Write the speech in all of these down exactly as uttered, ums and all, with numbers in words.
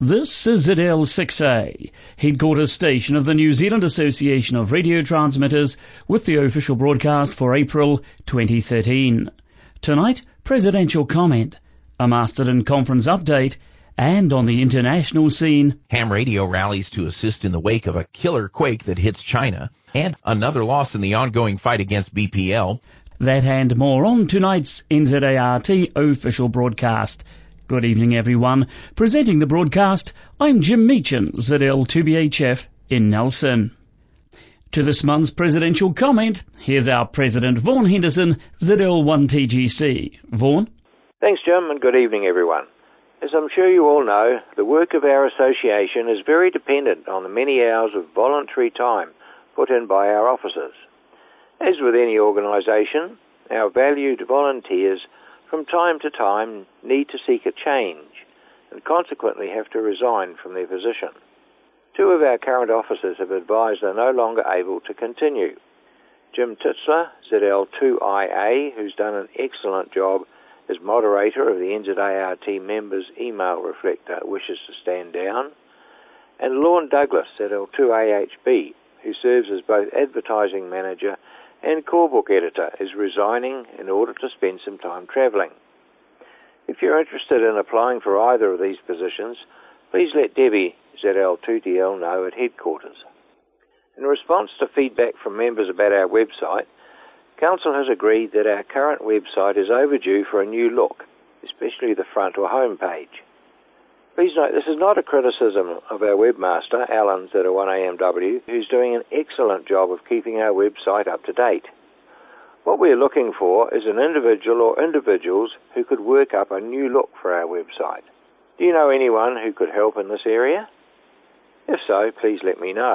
This is Z L six A, headquarters station of the New Zealand Association of Radio Transmitters, with the official broadcast for April twenty thirteen. Tonight, presidential comment, a Masterton conference update, and on the international scene, ham radio rallies to assist in the wake of a killer quake that hits China, and another loss in the ongoing fight against B P L. That and more on tonight's N Z A R T official broadcast. Good evening, everyone. Presenting the broadcast, I'm Jim Meechan, Z L two B H F in Nelson. To this month's presidential comment, here's our President Vaughan Henderson, Z L one T G C. Vaughan? Thanks, Jim, and good evening, everyone. As I'm sure you all know, the work of our association is very dependent on the many hours of voluntary time put in by our officers. As with any organisation, our valued volunteers from time to time need to seek a change and consequently have to resign from their position. Two of our current officers have advised they're no longer able to continue. Jim Titzler, Z L two I A, who's done an excellent job as moderator of the N Z A R T members' email reflector, wishes to stand down, and Lorne Douglas, Z L two A H B, who serves as both advertising manager and core book editor, is resigning in order to spend some time travelling. If you're interested in applying for either of these positions, please let Debbie, Z L two D L, know at headquarters. In response to feedback from members about our website, Council has agreed that our current website is overdue for a new look, especially the front or home page. Please note this is not a criticism of our webmaster, Alan Z L one A M W, who's doing an excellent job of keeping our website up to date. What we're looking for is an individual or individuals who could work up a new look for our website. Do you know anyone who could help in this area? If so, please let me know.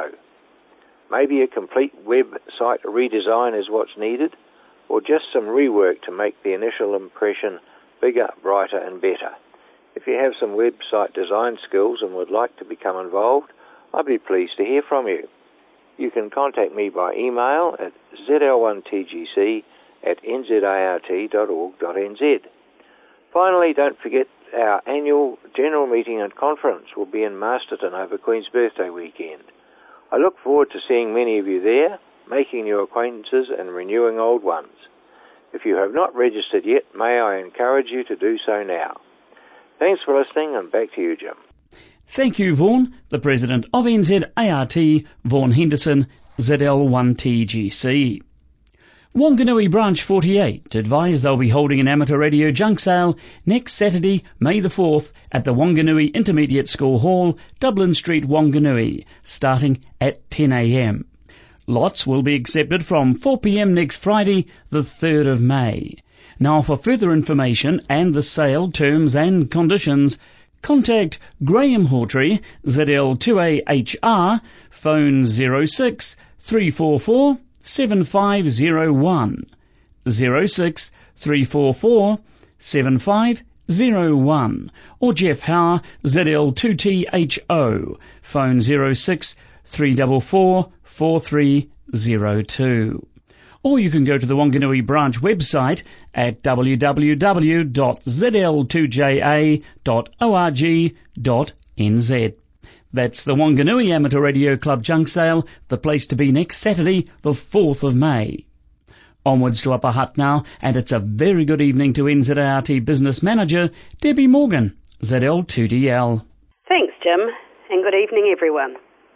Maybe a complete website redesign is what's needed, or just some rework to make the initial impression bigger, brighter and better. If you have some website design skills and would like to become involved, I'd be pleased to hear from you. You can contact me by email at Z L one T G C at N Z A R T dot org dot N Z. Finally, don't forget our annual general meeting and conference will be in Masterton over Queen's Birthday weekend. I look forward to seeing many of you there, making new acquaintances and renewing old ones. If you have not registered yet, may I encourage you to do so now. Thanks for listening, and back to you, Jim. Thank you, Vaughan. The President of N Z A R T, Vaughan Henderson, Z L one T G C. Wanganui Branch forty-eight advised they'll be holding an amateur radio junk sale next Saturday, May the fourth, at the Wanganui Intermediate School Hall, Dublin Street, Wanganui, starting at ten a m. Lots will be accepted from four p m next Friday, the third of May. Now, for further information and the sale terms and conditions, contact Graham Hawtrey, Z L two A H R, phone zero six three four four seven five zero one, zero six three four four seven five zero one, or Jeff Howe, Z L two T H O, phone zero six three four four four three zero two. Or you can go to the Wanganui Branch website at w w w dot z l two j a dot org dot n z. That's the Wanganui Amateur Radio Club Junk Sale, the place to be next Saturday, the fourth of May. Onwards to Upper Hutt now, and it's a very good evening to N Z A R T Business Manager, Debbie Morgan, Z L two D L. Thanks, Jim, and good evening, everyone.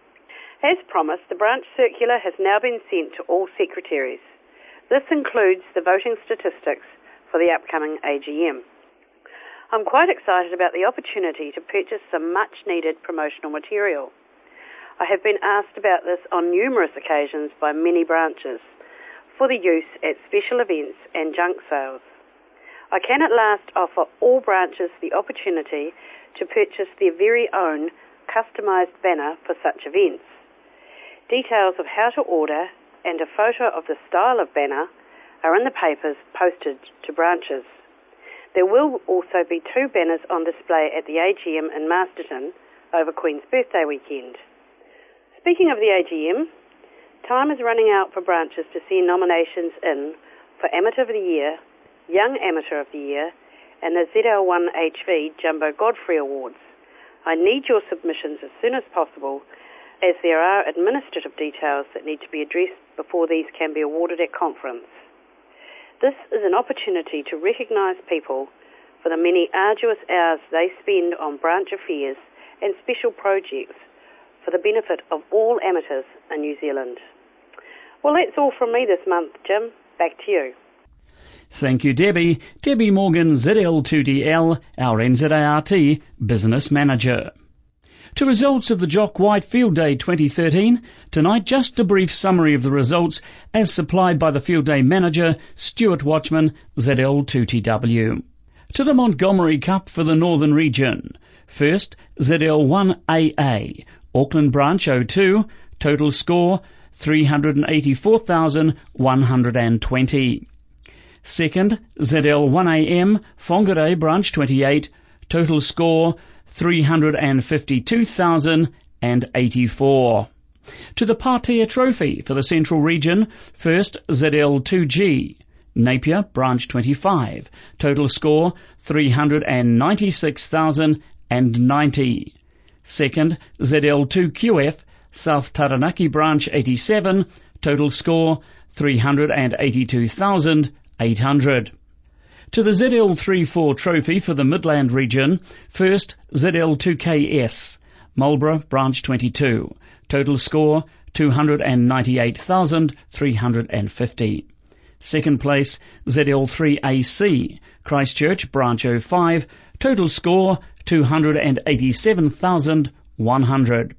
As promised, the branch circular has now been sent to all secretaries. This includes the voting statistics for the upcoming A G M. I'm quite excited about the opportunity to purchase some much-needed promotional material. I have been asked about this on numerous occasions by many branches for the use at special events and junk sales. I can at last offer all branches the opportunity to purchase their very own customised banner for such events. Details of how to order and a photo of the style of banner are in the papers posted to branches. There will also be two banners on display at the A G M in Masterton over Queen's Birthday weekend. Speaking of the A G M, time is running out for branches to send nominations in for Amateur of the Year, Young Amateur of the Year, and the Z L one H V Jumbo Godfrey Awards. I need your submissions as soon as possible, as there are administrative details that need to be addressed before these can be awarded at conference. This is an opportunity to recognise people for the many arduous hours they spend on branch affairs and special projects for the benefit of all amateurs in New Zealand. Well, that's all from me this month, Jim. Back to you. Thank you, Debbie. Debbie Morgan, Z L two D L, our N Z A R T Business Manager. To results of the Jock White Field Day twenty thirteen, tonight just a brief summary of the results as supplied by the Field Day Manager, Stuart Watchman, Z L two T W. To the Montgomery Cup for the Northern Region. First, Z L one A A, Auckland Branch oh two, total score three hundred eighty-four thousand one hundred twenty. Second, Z L one A M, Whangarei Branch twenty-eight, total score three hundred fifty-two thousand eighty-four. To the Patea Trophy for the Central Region, first Z L two G, Napier Branch twenty-five, total score three hundred ninety-six thousand ninety. Second, Z L two Q F, South Taranaki Branch eighty-seven, total score three hundred eighty-two thousand eight hundred. To the Z L three four Trophy for the Midland Region, first Z L two K S, Marlborough Branch twenty-two, total score two hundred ninety-eight thousand three hundred fifty. Second place, Z L three A C, Christchurch Branch oh five, total score two hundred eighty-seven thousand one hundred.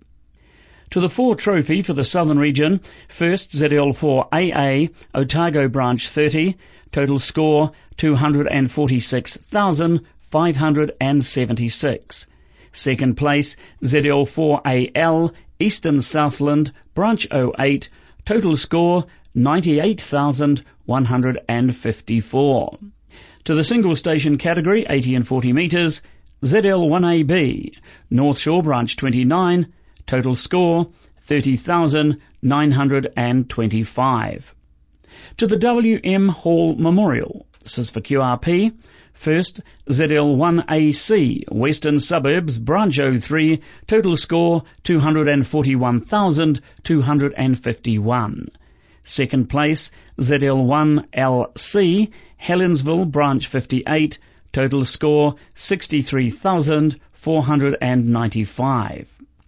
To the four Trophy for the Southern Region, first Z L four A A, Otago Branch thirty, total score two hundred forty-six thousand five hundred seventy-six. Second place, Z L four A L, Eastern Southland, Branch oh eight, total score ninety-eight thousand one hundred fifty-four. To the single station category, eighty and forty metres, Z L one A B, North Shore Branch twenty-nine, total score thirty thousand nine hundred twenty-five. To the W M Hall Memorial, this is for Q R P, first Z L one A C, Western Suburbs, Branch oh three, total score two hundred forty-one thousand two hundred fifty-one. Second place, Z L one L C, Helensville, Branch fifty-eight, total score sixty-three thousand four hundred ninety-five.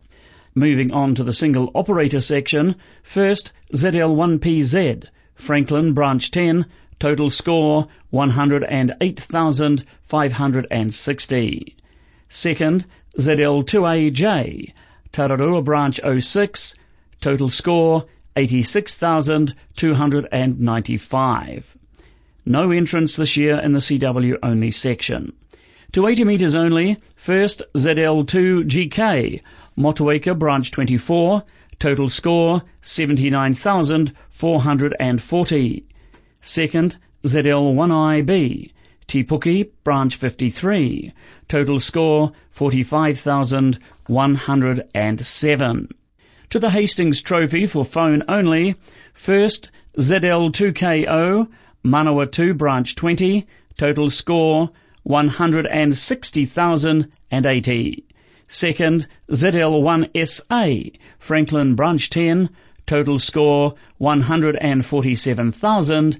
Moving on to the single operator section, first Z L one P Z, Franklin Branch ten, total score one hundred eight thousand five hundred sixty. Second, Z L two A J, Tararua Branch oh six, total score eighty-six thousand two hundred ninety-five. No entrance this year in the C W only section. To eighty metres only, first Z L two G K, Motueka Branch twenty-four, total score seventy-nine thousand four hundred forty. Second, Z L one I B, Tipuki Branch fifty-three, total score forty-five thousand one hundred seven. To the Hastings Trophy for phone only, first Z L two K O, Manawa two Branch twenty, total score one hundred sixty thousand eighty. Second, Z L one S A, Franklin Branch ten, total score one hundred forty-seven thousand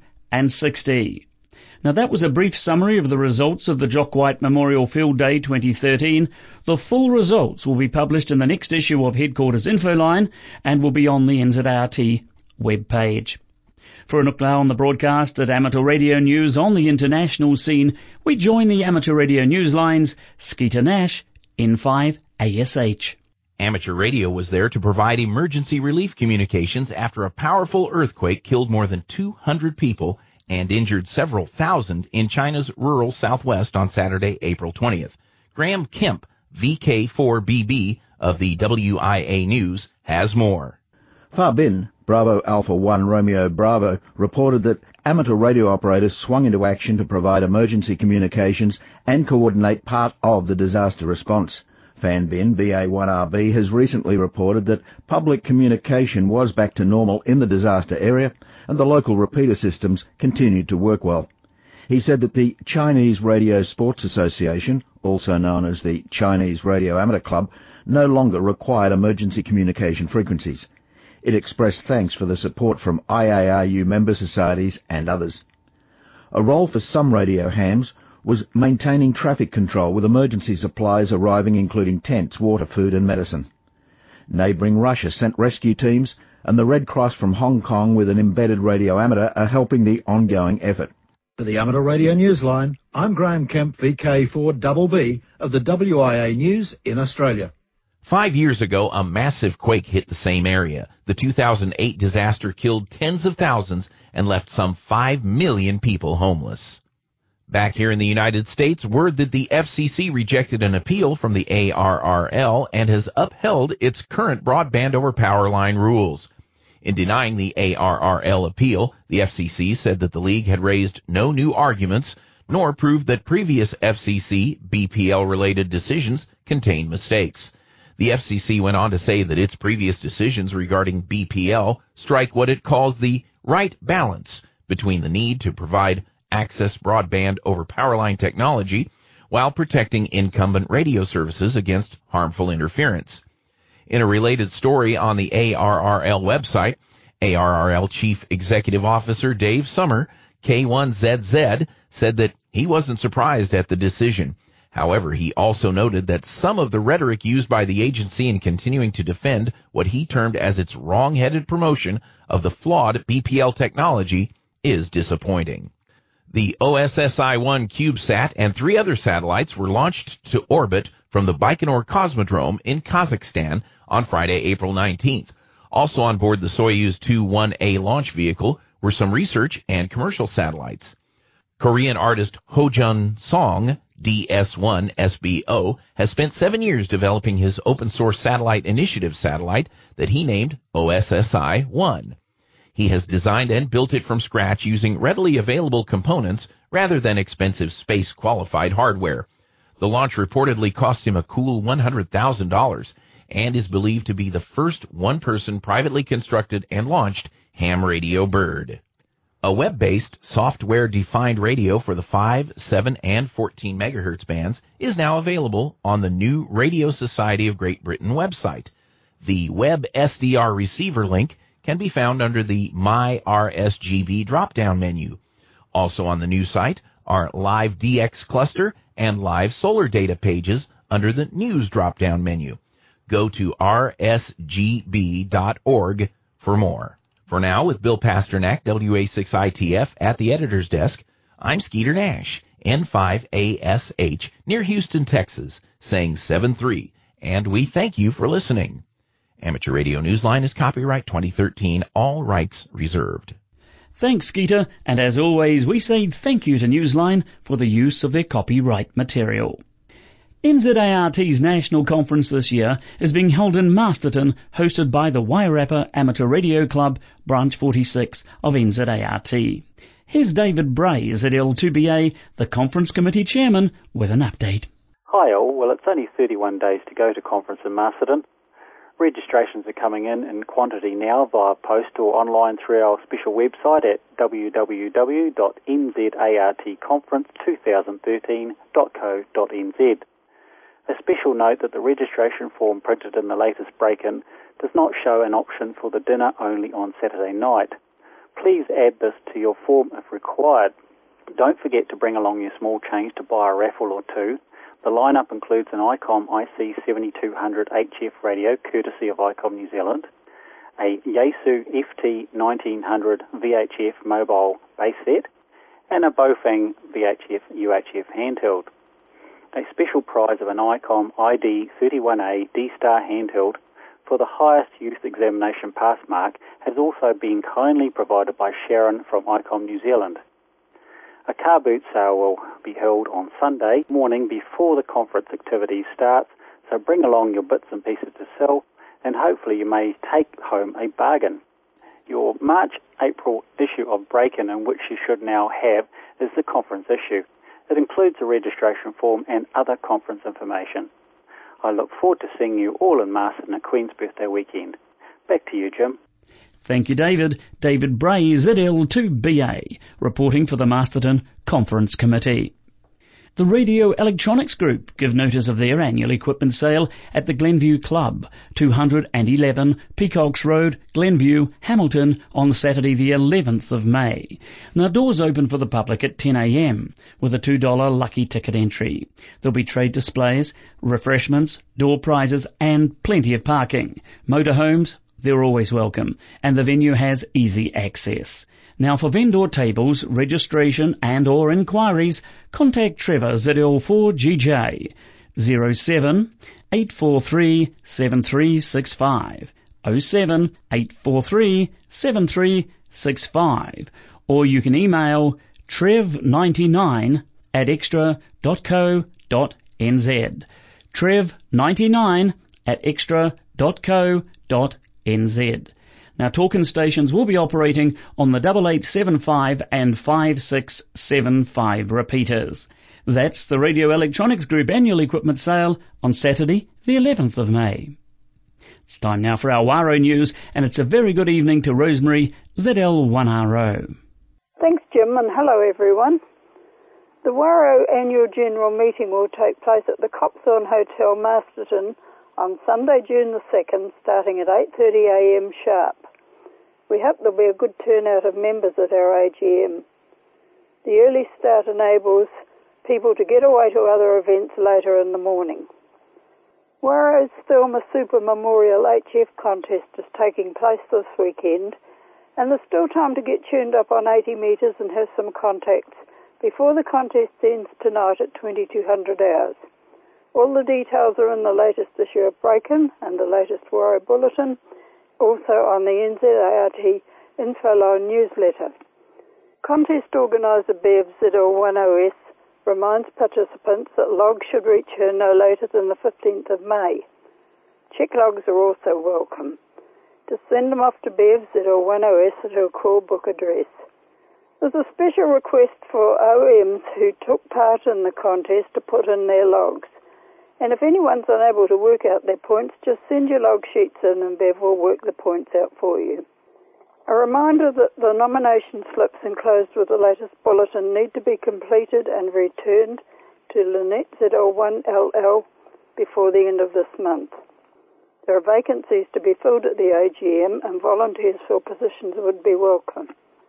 sixty. Now that was a brief summary of the results of the Jock White Memorial Field Day twenty thirteen. The full results will be published in the next issue of Headquarters Infoline and will be on the N Z A R T webpage. For an look now on the broadcast at amateur radio news on the international scene, we join the amateur radio news lines, Skeeter Nash, N five A S H. Amateur radio was there to provide emergency relief communications after a powerful earthquake killed more than two hundred people and injured several thousand in China's rural southwest on Saturday, April twentieth. Graham Kemp, V K four B B of the W I A News, has more. Farbin, Bravo Alpha one Romeo Bravo, reported that amateur radio operators swung into action to provide emergency communications and coordinate part of the disaster response. Fanbin, B A one R B, has recently reported that public communication was back to normal in the disaster area and the local repeater systems continued to work well. He said that the Chinese Radio Sports Association, also known as the Chinese Radio Amateur Club, no longer required emergency communication frequencies. It expressed thanks for the support from I A R U member societies and others. A role for some radio hams was maintaining traffic control with emergency supplies arriving, including tents, water, food and medicine. Neighbouring Russia sent rescue teams, and the Red Cross from Hong Kong with an embedded radio amateur are helping the ongoing effort. For the Amateur Radio Newsline, I'm Graham Kemp, V K four B B of the W I A News in Australia. Five years ago, a massive quake hit the same area. The two thousand eight disaster killed tens of thousands and left some five million people homeless. Back here in the United States, word that the F C C rejected an appeal from the A R R L and has upheld its current broadband over power line rules. In denying the A R R L appeal, the F C C said that the league had raised no new arguments, nor proved that previous F C C B P L-related decisions contained mistakes. The F C C went on to say that its previous decisions regarding B P L strike what it calls the right balance between the need to provide access broadband over powerline technology while protecting incumbent radio services against harmful interference. In a related story on the A R R L website, A R R L Chief Executive Officer Dave Summer, K one Z Z, said that he wasn't surprised at the decision. However, he also noted that some of the rhetoric used by the agency in continuing to defend what he termed as its wrong-headed promotion of the flawed B P L technology is disappointing. The O S S I one CubeSat and three other satellites were launched to orbit from the Baikonur Cosmodrome in Kazakhstan on Friday, April nineteenth. Also on board the Soyuz two one A launch vehicle were some research and commercial satellites. Korean artist Ho Jun Song, D S one S B O, has spent seven years developing his open-source satellite initiative satellite that he named O S S I one. He has designed and built it from scratch using readily available components rather than expensive space-qualified hardware. The launch reportedly cost him a cool one hundred thousand dollars and is believed to be the first one-person privately constructed and launched ham radio bird. A web-based, software-defined radio for the five, seven, and fourteen megahertz bands is now available on the new Radio Society of Great Britain website. The Web S D R receiver link can be found under the My R S G B drop-down menu. Also on the new site are Live D X Cluster and Live Solar Data pages under the News drop-down menu. Go to r s g b dot org for more. For now, with Bill Pasternak, W A six I T F, at the editor's desk, I'm Skeeter Nash, N five A S H, near Houston, Texas, saying seven three, and we thank you for listening. Amateur Radio Newsline is copyright twenty thirteen, all rights reserved. Thanks, Skeeter, and as always, we say thank you to Newsline for the use of their copyright material. N Z A R T's national conference this year is being held in Masterton, hosted by the Wairarapa Amateur Radio Club, Branch forty-six of N Z A R T. Here's David Bray, Z L two B A, the conference committee chairman, with an update. Hi all, well it's only thirty-one days to go to conference in Masterton. Registrations are coming in in quantity now via post or online through our special website at w w w dot n z a r t conference twenty thirteen dot co dot n z. A special note that the registration form printed in the latest break-in does not show an option for the dinner only on Saturday night. Please add this to your form if required. Don't forget to bring along your small change to buy a raffle or two. The lineup includes an ICOM I C seventy-two hundred H F radio courtesy of ICOM New Zealand, a Yaesu F T nineteen hundred V H F mobile base set, and a Bofang V H F U H F handheld. A special prize of an ICOM I D thirty-one A D-Star handheld for the highest youth examination pass mark has also been kindly provided by Sharon from ICOM New Zealand. A car boot sale will be held on Sunday morning before the conference activities starts, so bring along your bits and pieces to sell, and hopefully you may take home a bargain. Your March-April issue of Break-In, in which you should now have, is the conference issue. It includes a registration form and other conference information. I look forward to seeing you all in Masterton at Queen's Birthday weekend. Back to you, Jim. Thank you, David. David Bray, Z L two B A, reporting for the Masterton Conference Committee. The Radio Electronics Group give notice of their annual equipment sale at the Glenview Club, two eleven Peacocks Road, Glenview, Hamilton, on Saturday the eleventh of May. Now, doors open for the public at ten a m with a two dollar lucky ticket entry. There'll be trade displays, refreshments, door prizes and plenty of parking. Motorhomes, they're always welcome, and the venue has easy access. Now, for vendor tables, registration and or inquiries, contact Trevor Z L four G J zero seven eight four three seven three six five oh seven eight four three seven three six five, or you can email trev ninety-nine at extra dot co dot n z. trev ninety-nine at extra dot co dot n z. Now, talking stations will be operating on the eight eight seven five and five six seven five repeaters. That's the Radio Electronics Group annual equipment sale on Saturday, the eleventh of May. It's time now for our Waro news, and it's a very good evening to Rosemary, Z L one R O. Thanks, Jim, and hello, everyone. The Waro annual general meeting will take place at the Coxthorne Hotel, Masterton, on Sunday, June the second, starting at eight thirty a m sharp. We hope there'll be a good turnout of members at our A G M. The early start enables people to get away to other events later in the morning. Waro's Thelma Super Memorial H F contest is taking place this weekend, and there's still time to get tuned up on eighty metres and have some contacts before the contest ends tonight at twenty-two hundred hours. All the details are in the latest issue of Breakin' and the latest Waro Bulletin, also on the N Z A R T Infoline newsletter. Contest organiser Bev Z L one O S reminds participants that logs should reach her no later than the fifteenth of May. Check logs are also welcome. Just send them off to Bev Z L one O S at her call book address. There's a special request for O Ms who took part in the contest to put in their logs. And if anyone's unable to work out their points, just send your log sheets in and Bev will work the points out for you. A reminder that the nomination slips enclosed with the latest bulletin need to be completed and returned to Lynette Z L one L L before the end of this month. There are vacancies to be filled at the A G M and volunteers for positions would be welcome.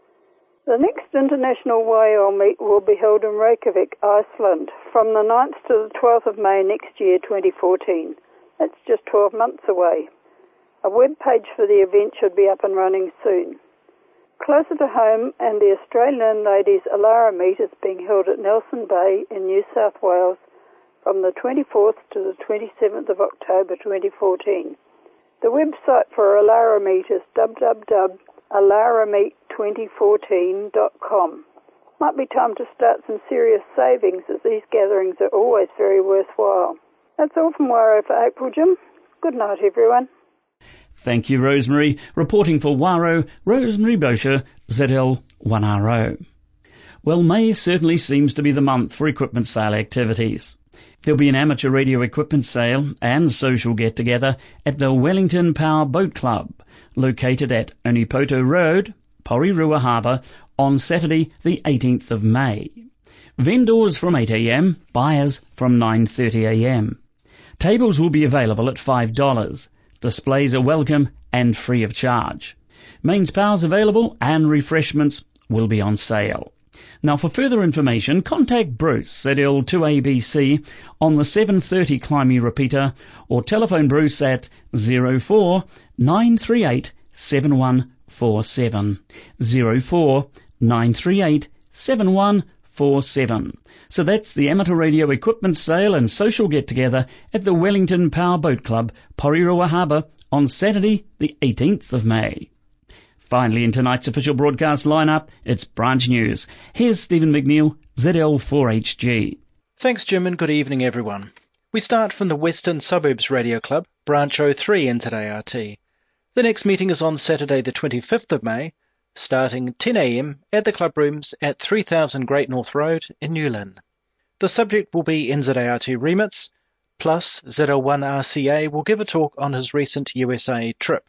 The next International Y L meet will be held in Reykjavik, Iceland, from the ninth to the twelfth of May next year, twenty fourteen. That's just twelve months away. A web page for the event should be up and running soon. Closer to home, and the Australian Ladies Alara meet is being held at Nelson Bay in New South Wales from the twenty-fourth to the twenty-seventh of October twenty fourteen. The website for Alara meet is w w w dot alara meet twenty fourteen dot com. Might be time to start some serious savings, as these gatherings are always very worthwhile. That's all from Waro for April, Jim. Good night, everyone. Thank you, Rosemary. Reporting for Waro, Rosemary Bosher, Z L one R O. Well, May certainly seems to be the month for equipment sale activities. There'll be an amateur radio equipment sale and social get-together at the Wellington Power Boat Club, located at Onipoto Road, Porirua Harbour, on Saturday the eighteenth of May. Vendors from eight a m, buyers from nine thirty a m. Tables will be available at five dollars. Displays are welcome and free of charge. Mains power's available and refreshments will be on sale. Now, for further information, contact Bruce, Z L two A B C, on the seven thirty Climby repeater, or telephone Bruce at zero four nine three eight seven one four seven, zero four nine three eight seven one four seven. So that's the amateur radio equipment sale and social get-together at the Wellington Power Boat Club, Porirua Harbour, on Saturday the eighteenth of May. Finally, in tonight's official broadcast lineup, it's Branch News. Here's Stephen McNeil, Z L four H G. Thanks, Jim, and good evening, everyone. We start from the Western Suburbs Radio Club, Branch oh three N Z A R T. The next meeting is on Saturday the twenty-fifth of May, starting ten a m at the club rooms at three thousand Great North Road in Newlyn. The subject will be N Z A R T remits, plus Z L one R C A will give a talk on his recent U S A trip.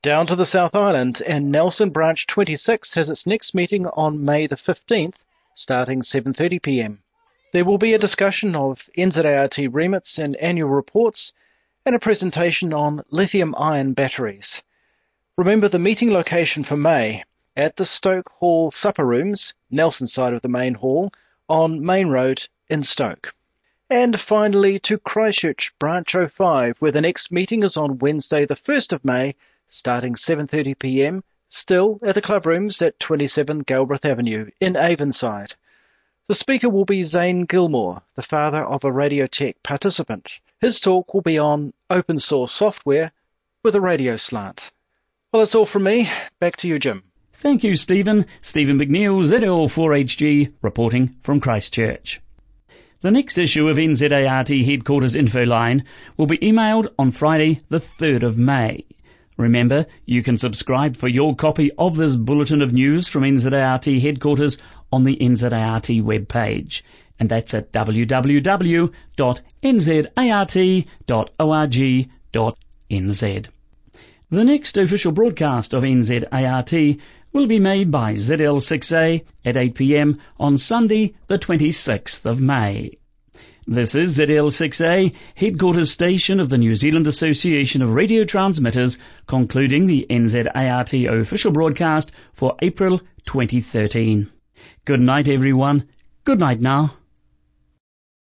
Down to the South Island, and Nelson Branch twenty-six has its next meeting on May the fifteenth, starting seven thirty p m. There will be a discussion of N Z A R T remits and annual reports, and a presentation on lithium-ion batteries. Remember the meeting location for May, at the Stoke Hall Supper Rooms, Nelson side of the main hall, on Main Road in Stoke. And finally to Christchurch Branch oh five, where the next meeting is on Wednesday the first of May, starting seven thirty p m, still at the club rooms at twenty-seven Galbraith Avenue in Avonside. The speaker will be Zane Gilmore, the father of a Radiotech participant. His talk will be on open source software with a radio slant. Well, that's all from me. Back to you, Jim. Thank you, Stephen. Stephen McNeil, Z L four H G, reporting from Christchurch. The next issue of N Z A R T Headquarters Info Line will be emailed on Friday the third of May. Remember, you can subscribe for your copy of this bulletin of news from N Z A R T Headquarters on the N Z A R T webpage, and that's at w w w dot n z a r t dot org dot n z. The next official broadcast of N Z A R T will be made by Z L six A at eight p m on Sunday the twenty-sixth of May. This is Z L six A, headquarters station of the New Zealand Association of Radio Transmitters, concluding the N Z A R T official broadcast for April twenty thirteen. Good night, everyone. Good night now.